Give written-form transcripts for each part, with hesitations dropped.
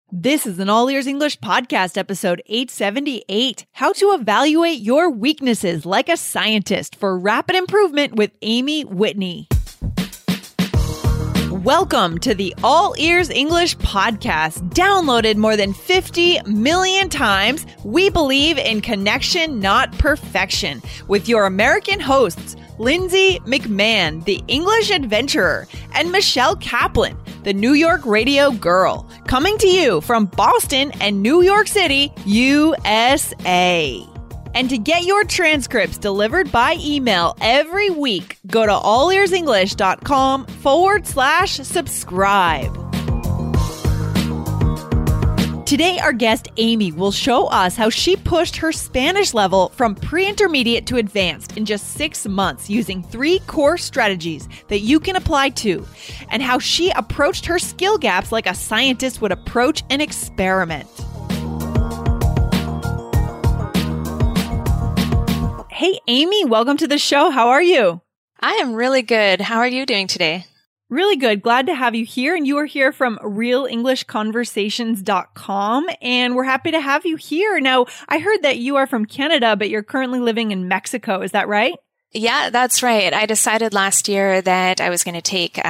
This is an All Ears English podcast, episode 878, How to Evaluate Your Weaknesses Like a Scientist for Rapid Improvement with Amy Whitney. Welcome to the All Ears English podcast. Downloaded more than 50 million times, we believe in connection, not perfection, with your American hosts, Lindsay McMahon, the English adventurer, and Michelle Kaplan, the New York radio girl, coming to you from Boston and New York City, USA. And to get your transcripts delivered by email every week, go to allearsenglish.com/subscribe. Today, our guest Amy will show us how she pushed her Spanish level from pre-intermediate to advanced in just 6 months using 3 core strategies that you can apply to, and how she approached her skill gaps like a scientist would approach an experiment. Hey, Amy, welcome to the show. How are you? I am really good. How are you doing today? Really good. Glad to have you here. And you are here from realenglishconversations.com. And we're happy to have you here. Now, I heard that you are from Canada, but you're currently living in Mexico. Is that right? Yeah, that's right. I decided last year that I was going to take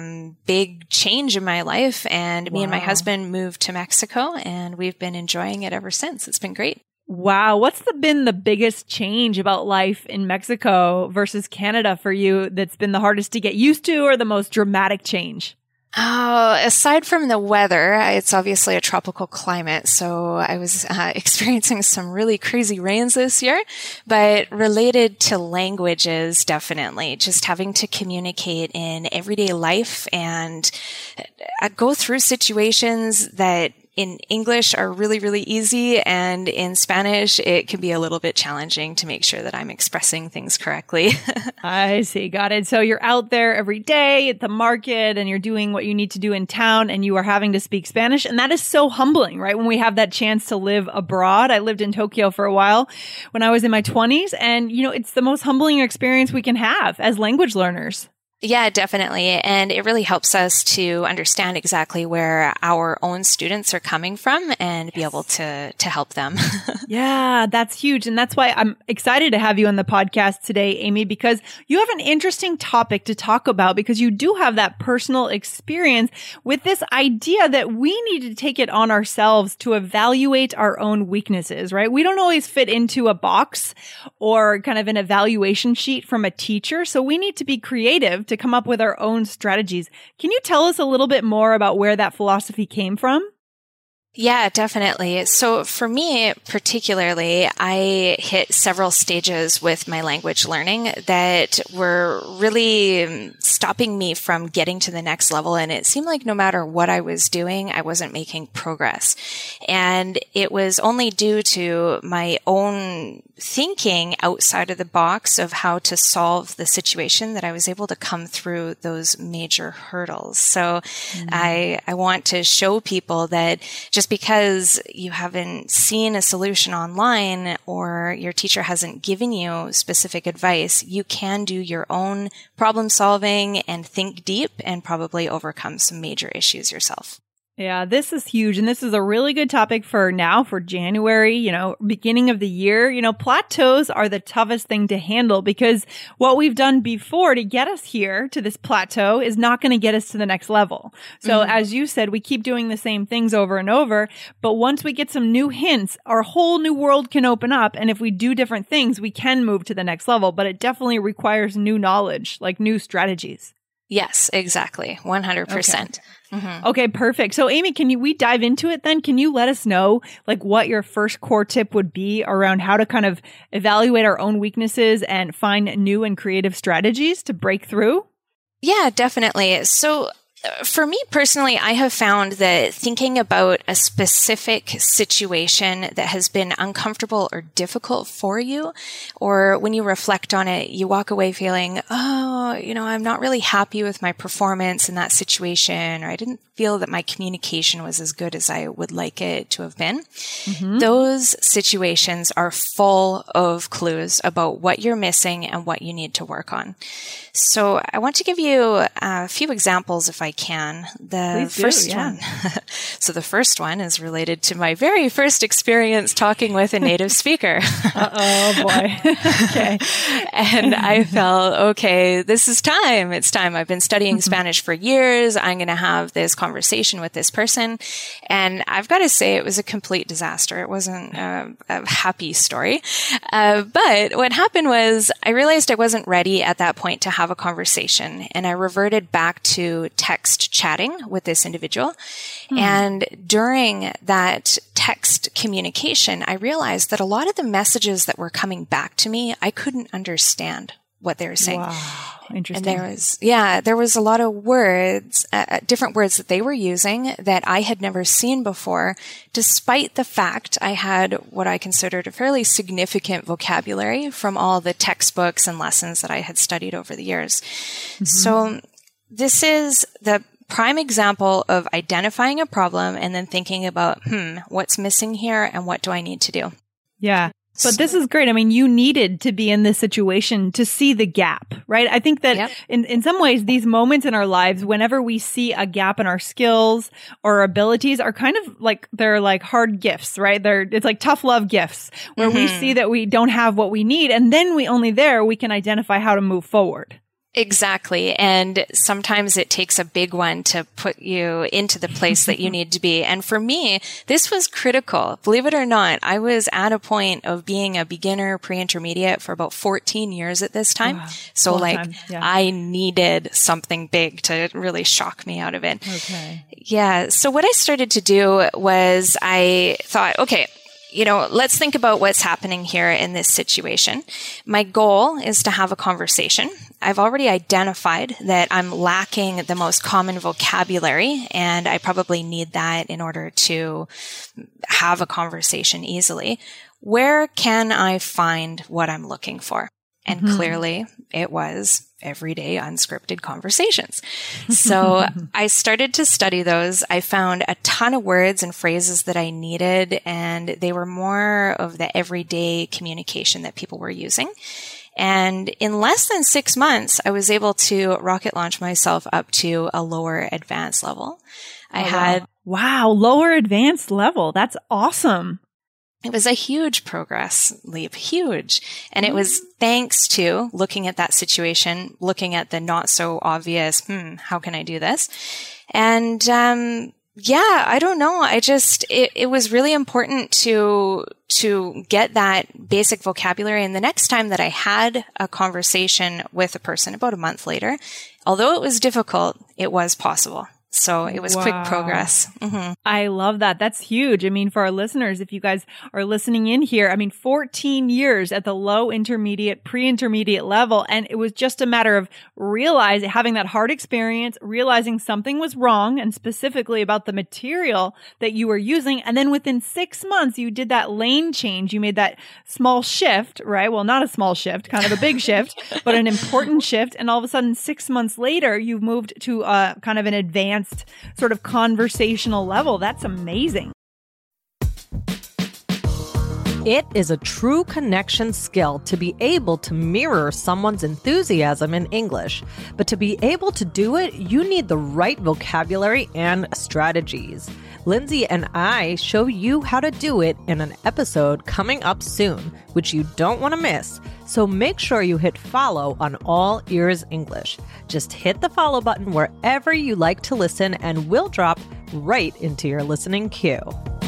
big change in my life. And me and my husband moved to Mexico, and we've been enjoying it ever since. It's been great. Wow. What's been the biggest change about life in Mexico versus Canada for you that's been the hardest to get used to, or the most dramatic change? Oh, aside from the weather, it's obviously a tropical climate. So I was experiencing some really crazy rains this year, but related to languages, definitely just having to communicate in everyday life and go through situations that in English are really, really easy. And in Spanish, it can be a little bit challenging to make sure that I'm expressing things correctly. I see. Got it. So you're out there every day at the market and you're doing what you need to do in town and you are having to speak Spanish. And that is so humbling, right? When we have that chance to live abroad. I lived in Tokyo for a while when I was in my 20s. And, it's the most humbling experience we can have as language learners. Yeah, definitely. And it really helps us to understand exactly where our own students are coming from and be able to help them. Yeah, that's huge. And that's why I'm excited to have you on the podcast today, Amy, because you have an interesting topic to talk about, because you do have that personal experience with this idea that we need to take it on ourselves to evaluate our own weaknesses, right? We don't always fit into a box or kind of an evaluation sheet from a teacher. So we need to be creative to come up with our own strategies. Can you tell us a little bit more about where that philosophy came from? Yeah, definitely. So for me, particularly, I hit several stages with my language learning that were really stopping me from getting to the next level. And it seemed like no matter what I was doing, I wasn't making progress. And it was only due to my own thinking outside of the box of how to solve the situation that I was able to come through those major hurdles. So I want to show people that just because you haven't seen a solution online or your teacher hasn't given you specific advice, you can do your own problem solving and think deep and probably overcome some major issues yourself. Yeah, this is huge. And this is a really good topic for now, for January, beginning of the year. Plateaus are the toughest thing to handle because what we've done before to get us here to this plateau is not going to get us to the next level. So as you said, we keep doing the same things over and over. But once we get some new hints, our whole new world can open up. And if we do different things, we can move to the next level. But it definitely requires new knowledge, like new strategies. Yes, exactly. 100%. Okay, perfect. So Amy, we dive into it then? Can you let us know what your first core tip would be around how to kind of evaluate our own weaknesses and find new and creative strategies to break through? Yeah, definitely. So for me personally, I have found that thinking about a specific situation that has been uncomfortable or difficult for you, or when you reflect on it, you walk away feeling, I'm not really happy with my performance in that situation, or I didn't feel that my communication was as good as I would like it to have been. Those situations are full of clues about what you're missing and what you need to work on. So I want to give you a few examples if I can. The first one is related to my very first experience talking with a native speaker. Oh boy. Okay. And I felt, okay, this is time. It's time. I've been studying Spanish for years. I'm going to have this conversation with this person. And I've got to say it was a complete disaster. It wasn't a happy story. But what happened was I realized I wasn't ready at that point to have a conversation. And I reverted back to text chatting with this individual. And during that text communication, I realized that a lot of the messages that were coming back to me, I couldn't understand what they were saying. Wow. Interesting. And there was a lot of words, different words that they were using that I had never seen before, despite the fact I had what I considered a fairly significant vocabulary from all the textbooks and lessons that I had studied over the years. So this is the prime example of identifying a problem and then thinking about, what's missing here and what do I need to do? Yeah. But this is great. I mean, you needed to be in this situation to see the gap, right? I think that in some ways, these moments in our lives, whenever we see a gap in our skills or abilities are kind of like, they're like hard gifts, right? It's like tough love gifts where we see that we don't have what we need. And then we can identify how to move forward. Exactly. And sometimes it takes a big one to put you into the place that you need to be. And for me, this was critical. Believe it or not, I was at a point of being a beginner pre-intermediate for about 14 years at this time. Wow. So I needed something big to really shock me out of it. Okay. Yeah. So what I started to do was I thought, okay, let's think about what's happening here in this situation. My goal is to have a conversation. I've already identified that I'm lacking the most common vocabulary, and I probably need that in order to have a conversation easily. Where can I find what I'm looking for? And clearly it was everyday unscripted conversations. So I started to study those. I found a ton of words and phrases that I needed, and they were more of the everyday communication that people were using. And in less than 6 months, I was able to rocket launch myself up to a lower advanced level. Wow, lower advanced level. That's awesome. It was a huge progress leap, huge. And it was thanks to looking at that situation, looking at the not so obvious, how can I do this? And, I don't know. It was really important to get that basic vocabulary. And the next time that I had a conversation with a person about a month later, although it was difficult, it was possible. So it was quick progress. I love that. That's huge. I mean, for our listeners, if you guys are listening in here, 14 years at the low intermediate, pre-intermediate level. And it was just a matter of having that hard experience, realizing something was wrong, and specifically about the material that you were using. And then within 6 months, you did that lane change. You made that small shift, right? Well, not a small shift, kind of a big shift, but an important shift. And all of a sudden, 6 months later, you've moved to kind of an advanced sort of conversational level. That's amazing. It is a true connection skill to be able to mirror someone's enthusiasm in English. But to be able to do it, you need the right vocabulary and strategies. Lindsay and I show you how to do it in an episode coming up soon, which you don't want to miss. So make sure you hit follow on All Ears English. Just hit the follow button wherever you like to listen, and we'll drop right into your listening queue.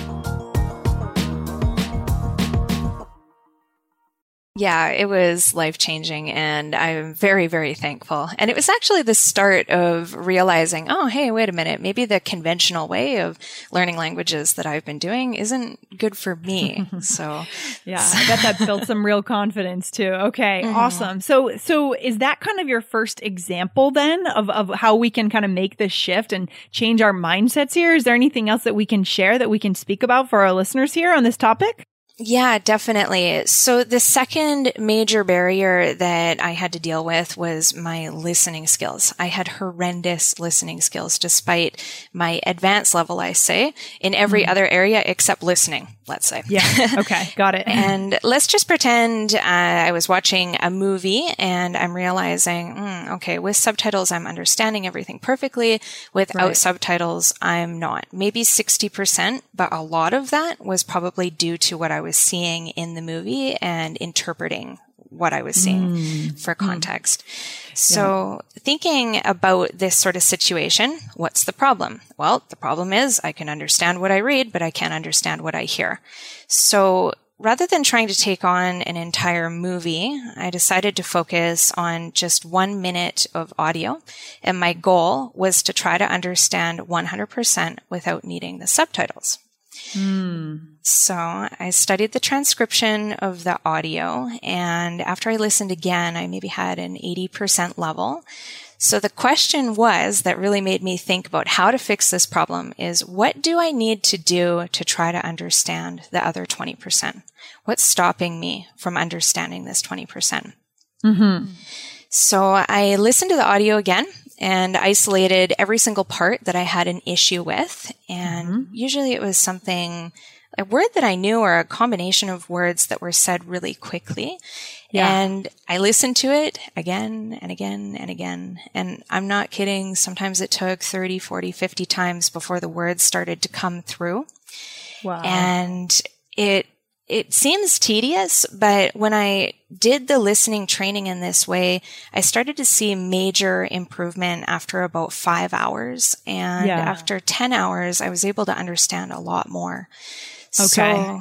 Yeah, it was life-changing, and I'm very, very thankful. And it was actually the start of realizing, oh, hey, wait a minute, maybe the conventional way of learning languages that I've been doing isn't good for me. So yeah, I bet that built some real confidence too. Okay, awesome. So is that kind of your first example then of how we can kind of make this shift and change our mindsets here? Is there anything else that we can share that we can speak about for our listeners here on this topic? Yeah, definitely. So the second major barrier that I had to deal with was my listening skills. I had horrendous listening skills despite my advanced level, I say, in every other area except listening, let's say. Yeah. Okay. Got it. And let's just pretend I was watching a movie and I'm realizing, okay, with subtitles, I'm understanding everything perfectly. Without subtitles, I'm not. Maybe 60%, but a lot of that was probably due to what I was seeing in the movie and interpreting what I was seeing for context. So thinking about this sort of situation, what's the problem? Well, the problem is I can understand what I read, but I can't understand what I hear. So rather than trying to take on an entire movie, I decided to focus on just 1 minute of audio. And my goal was to try to understand 100% without needing the subtitles. So I studied the transcription of the audio, and after I listened again, I maybe had an 80% level. So the question was that really made me think about how to fix this problem is, what do I need to do to try to understand the other 20%? What's stopping me from understanding this 20%? So I listened to the audio again and isolated every single part that I had an issue with. And usually it was something, a word that I knew or a combination of words that were said really quickly. And I listened to it again and again and again. And I'm not kidding. Sometimes it took 30, 40, 50 times before the words started to come through. Wow. And it seems tedious, but when I did the listening training in this way, I started to see major improvement after about 5 hours. And after 10 hours, I was able to understand a lot more. So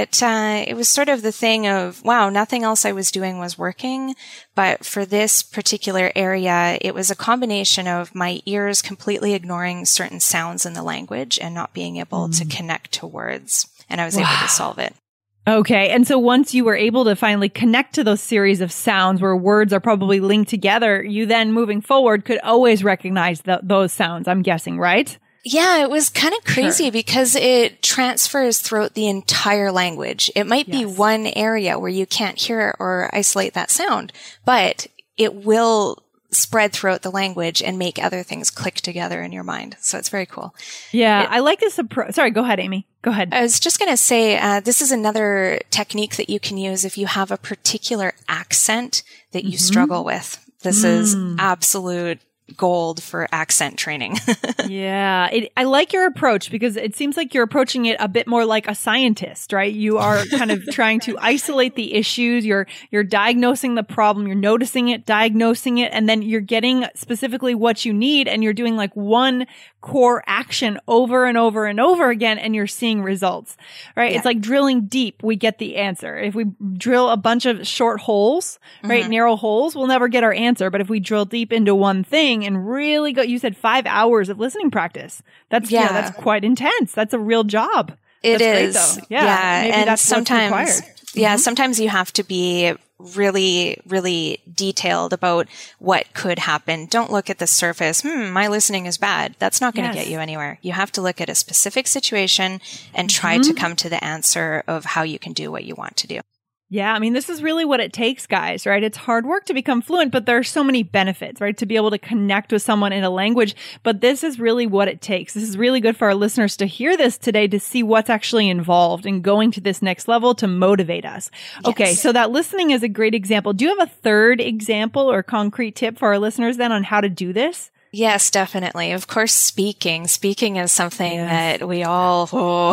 it was sort of the thing of, wow, nothing else I was doing was working. But for this particular area, it was a combination of my ears completely ignoring certain sounds in the language and not being able to connect to words. And I was able to solve it. Okay. And so once you were able to finally connect to those series of sounds where words are probably linked together, you then moving forward could always recognize those sounds, I'm guessing, right? Yeah, it was kind of crazy because it transfers throughout the entire language. It might be one area where you can't hear or isolate that sound, but it will spread throughout the language and make other things click together in your mind. So it's very cool. Yeah, I like this approach. Sorry, go ahead, Amy. Go ahead. I was just going to say, this is another technique that you can use if you have a particular accent that you struggle with. This is absolute gold for accent training. Yeah. I like your approach because it seems like you're approaching it a bit more like a scientist, right? You are kind of trying to isolate the issues. You're diagnosing the problem. You're noticing it, diagnosing it, and then you're getting specifically what you need. And you're doing like one core action over and over and over again, and you're seeing results, right? Yeah. It's like drilling deep. We get the answer. If we drill a bunch of short holes, right, narrow holes, we'll never get our answer. But if we drill deep into one thing and really go, you said 5 hours of listening practice. That's that's quite intense. That's a real job. It is. Great, though. Yeah. Maybe and that's sometimes, what's required. Yeah, sometimes you have to be really, really detailed about what could happen. Don't look at the surface. My listening is bad. That's not going to get you anywhere. You have to look at a specific situation and try to come to the answer of how you can do what you want to do. Yeah, I mean, this is really what it takes, guys, right? It's hard work to become fluent, but there are so many benefits, right? To be able to connect with someone in a language. But this is really what it takes. This is really good for our listeners to hear this today, to see what's actually involved in going to this next level to motivate us. Yes. Okay, so that listening is a great example. Do you have a third example or concrete tip for our listeners then on how to do this? Yes, definitely. Of course, speaking. Speaking is something that we all,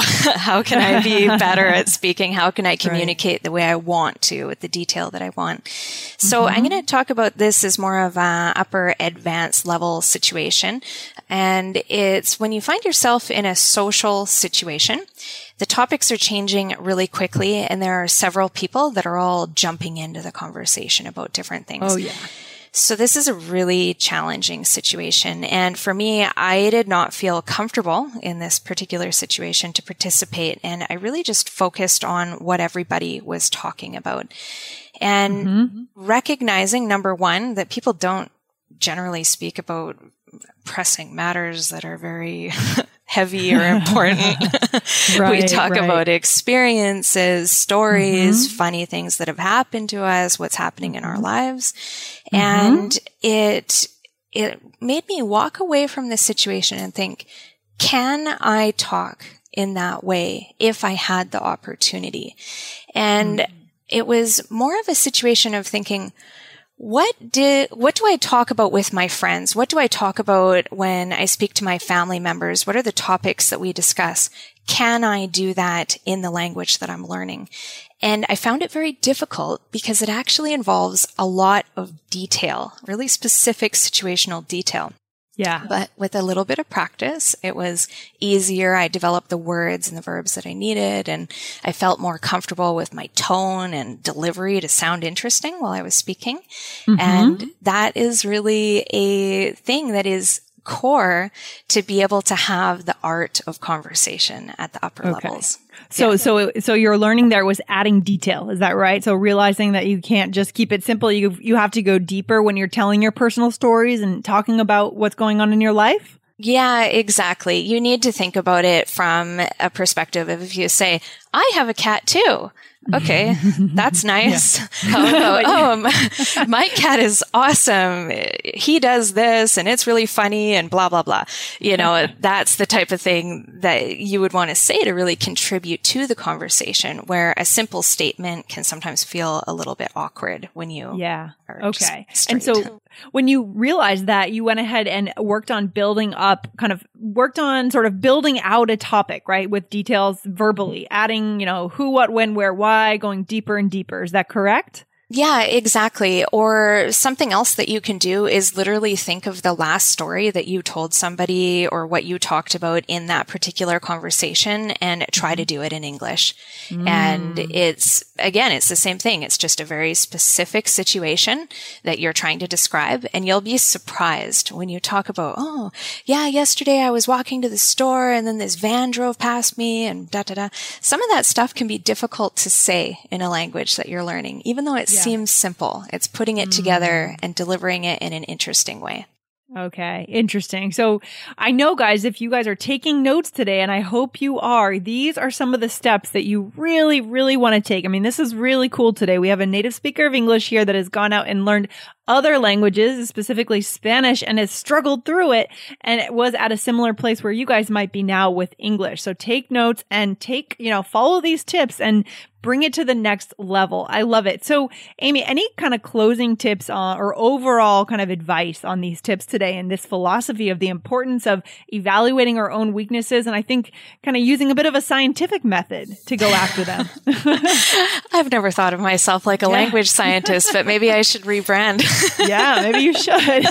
how can I be better at speaking? How can I communicate the way I want to with the detail that I want? So I'm going to talk about this as more of a upper advanced level situation. And it's when you find yourself in a social situation, the topics are changing really quickly, and there are several people that are all jumping into the conversation about different things. Oh, yeah. So this is a really challenging situation. And for me, I did not feel comfortable in this particular situation to participate. And I really just focused on what everybody was talking about. And recognizing, number one, that people don't generally speak about pressing matters that are very heavy or important. We talk about experiences, stories, funny things that have happened to us, what's happening in our lives. And it made me walk away from this situation and think, can I talk in that way if I had the opportunity? And it was more of a situation of thinking, what do I talk about with my friends? What do I talk about when I speak to my family members? What are the topics that we discuss? Can I do that in the language that I'm learning? And I found it very difficult because it actually involves a lot of detail, really specific situational detail. Yeah. But with a little bit of practice, it was easier. I developed the words and the verbs that I needed, and I felt more comfortable with my tone and delivery to sound interesting while I was speaking. And that is really a thing that is core to be able to have the art of conversation at the upper levels. So your learning there was adding detail. Is that right? So realizing that you can't just keep it simple. You have to go deeper when you're telling your personal stories and talking about what's going on in your life. Yeah, exactly. You need to think about it from a perspective of, if you say, I have a cat too. Okay, that's nice. How about, my cat is awesome. He does this and it's really funny and blah, blah, blah. You know, that's the type of thing that you would want to say to really contribute to the conversation, where a simple statement can sometimes feel a little bit awkward when you are okay. Straight. And so when you realized that, you went ahead and worked on building out a topic, right? With details verbally, adding, who, what, when, where, why, going deeper and deeper. Is that correct? Yeah, exactly. Or something else that you can do is literally think of the last story that you told somebody or what you talked about in that particular conversation and try to do it in English. And it's the same thing. It's just a very specific situation that you're trying to describe. And you'll be surprised when you talk about, oh, yeah, yesterday I was walking to the store and then this van drove past me and da, da, da. Some of that stuff can be difficult to say in a language that you're learning, even though it seems simple. It's putting it together and delivering it in an interesting way. Okay, interesting. So I know, guys, if you guys are taking notes today, and I hope you are, these are some of the steps that you really, really want to take. I mean, this is really cool today. We have a native speaker of English here that has gone out and learned other languages, specifically Spanish, and has struggled through it, and it was at a similar place where you guys might be now with English. So take notes and follow these tips and bring it to the next level. I love it. So Amy, any kind of closing tips or overall kind of advice on these tips today and this philosophy of the importance of evaluating our own weaknesses, and I think kind of using a bit of a scientific method to go after them? I've never thought of myself like a language scientist, but maybe I should rebrand. Yeah, maybe you should.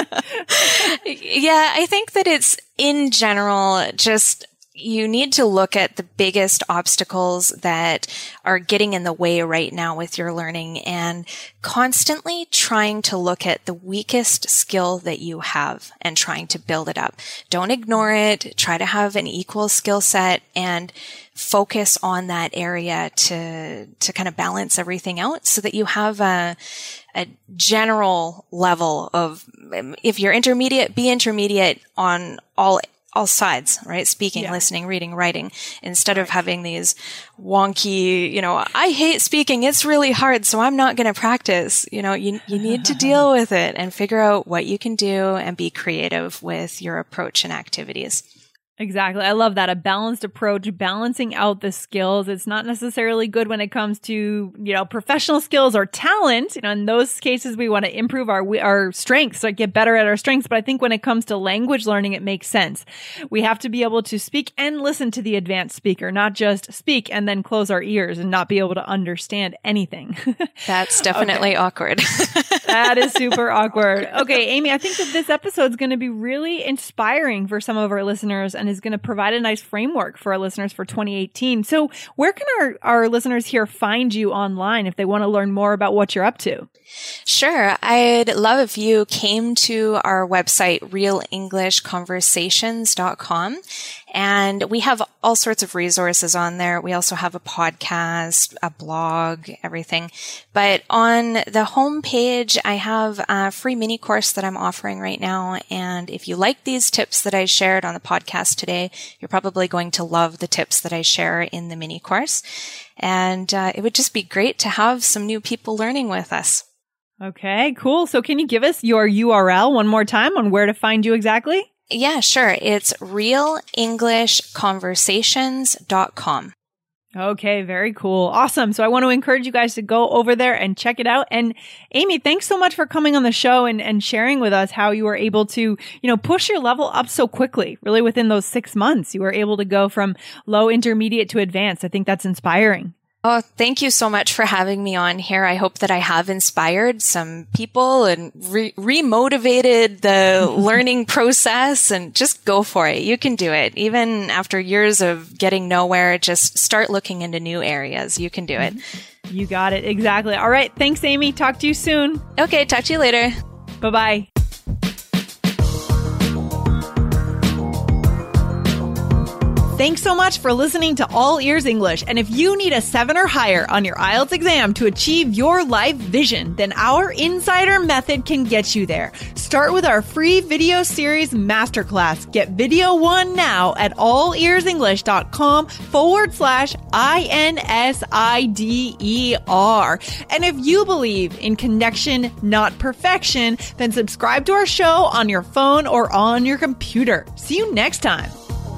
Yeah, I think that it's, in general, just you need to look at the biggest obstacles that are getting in the way right now with your learning and constantly trying to look at the weakest skill that you have and trying to build it up. Don't ignore it. Try to have an equal skill set and focus on that area to kind of balance everything out so that you have a general level of, if you're intermediate, be intermediate on all sides, right? Speaking, listening, reading, writing, instead of having these wonky, I hate speaking. It's really hard, so I'm not going to practice. You need to deal with it and figure out what you can do and be creative with your approach and activities. Exactly. I love that. A balanced approach, balancing out the skills. It's not necessarily good when it comes to, professional skills or talent. In those cases, we want to improve our strengths, like get better at our strengths. But I think when it comes to language learning, it makes sense. We have to be able to speak and listen to the advanced speaker, not just speak and then close our ears and not be able to understand anything. That's definitely awkward. That is super awkward. Okay, Amy, I think that this episode is going to be really inspiring for some of our listeners and is going to provide a nice framework for our listeners for 2018. So where can our listeners here find you online if they want to learn more about what you're up to? Sure. I'd love if you came to our website, realenglishconversations.com, And we have all sorts of resources on there. We also have a podcast, a blog, everything. But on the homepage, I have a free mini course that I'm offering right now. And if you like these tips that I shared on the podcast today, you're probably going to love the tips that I share in the mini course. And it would just be great to have some new people learning with us. Okay, cool. So can you give us your URL one more time on where to find you exactly? Yeah, sure. It's realenglishconversations.com. Okay, very cool. Awesome. So I want to encourage you guys to go over there and check it out. And Amy, thanks so much for coming on the show and sharing with us how you were able to, push your level up so quickly. Really within those 6 months, you were able to go from low, intermediate to advanced. I think that's inspiring. Oh, thank you so much for having me on here. I hope that I have inspired some people and remotivated the learning process, and just go for it. You can do it. Even after years of getting nowhere, just start looking into new areas. You can do it. You got it. Exactly. All right. Thanks, Amy. Talk to you soon. Okay. Talk to you later. Bye-bye. Thanks so much for listening to All Ears English. And if you need a 7 or higher on your IELTS exam to achieve your life vision, then our Insider Method can get you there. Start with our free video series masterclass. Get video 1 now at allearsenglish.com/INSIDER. And if you believe in connection, not perfection, then subscribe to our show on your phone or on your computer. See you next time.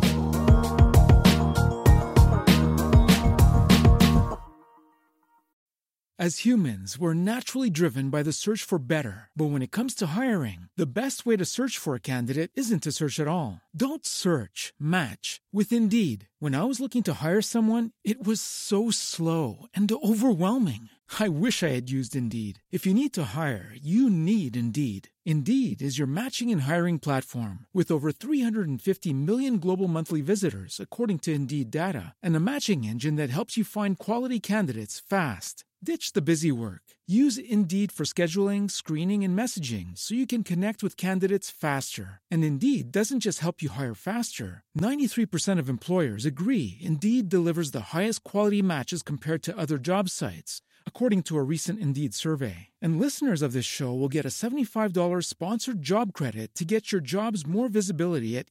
As humans, we're naturally driven by the search for better. But when it comes to hiring, the best way to search for a candidate isn't to search at all. Don't search, match with Indeed. When I was looking to hire someone, it was so slow and overwhelming. I wish I had used Indeed. If you need to hire, you need Indeed. Indeed is your matching and hiring platform with over 350 million global monthly visitors, according to Indeed data, and a matching engine that helps you find quality candidates fast. Ditch the busy work. Use Indeed for scheduling, screening, and messaging so you can connect with candidates faster. And Indeed doesn't just help you hire faster. 93% of employers agree Indeed delivers the highest quality matches compared to other job sites, according to a recent Indeed survey. And listeners of this show will get a $75 sponsored job credit to get your jobs more visibility at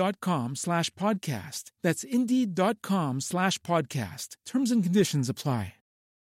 Indeed.com/podcast. That's Indeed.com/podcast. Terms and conditions apply.